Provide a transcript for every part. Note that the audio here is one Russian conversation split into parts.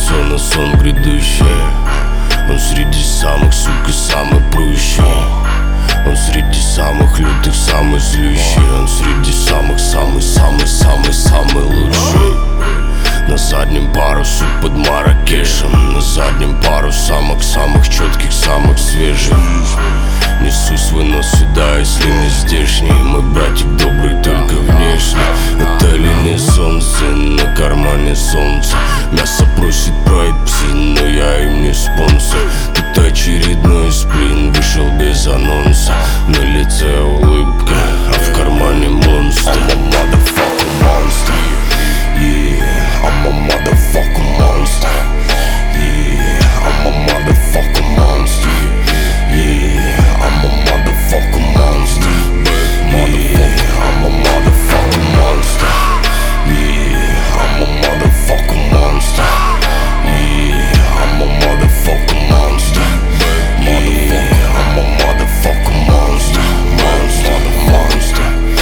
сон, а сон грядущий. Он среди самых, сука, самый прущий. Он среди самых лютых, самый злющий. Он среди самых, самый лучший. На заднем парусу под Марракешем. На заднем пару самых четких, самых свежих. Несу свой нос сюда, если не здешний. Мой братик добрый только внешне. Это ли не солнце, на кармане солнце. Мясо просит пройти, но я им не спонсор. Тут очередной сплин вышел без анонса. На лице улыбка, а в кармане монстр. I'm a motherfucking monster. Yeah, I'm a motherfucking monster. Yeah, I'm a motherfucking monster. Yeah, I'm a motherfucking monster. Yeah, I'm a motherfucking monster. Yeah, I'm a motherfucking monster. Yeah, I'm a motherfucking monster. Yeah, I'm a motherfucking monster. Monster.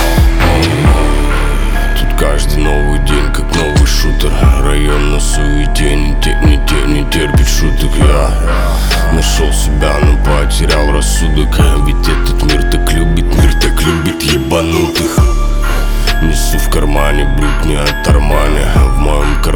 Тут каждый новый день как новый шутер. Район на суете, не терпит шуток. Я нашел себя, но потерял рассудок. Ведь этот мир так любит ебанутых. Несу в кармане брюк не от Армани. В моем кармане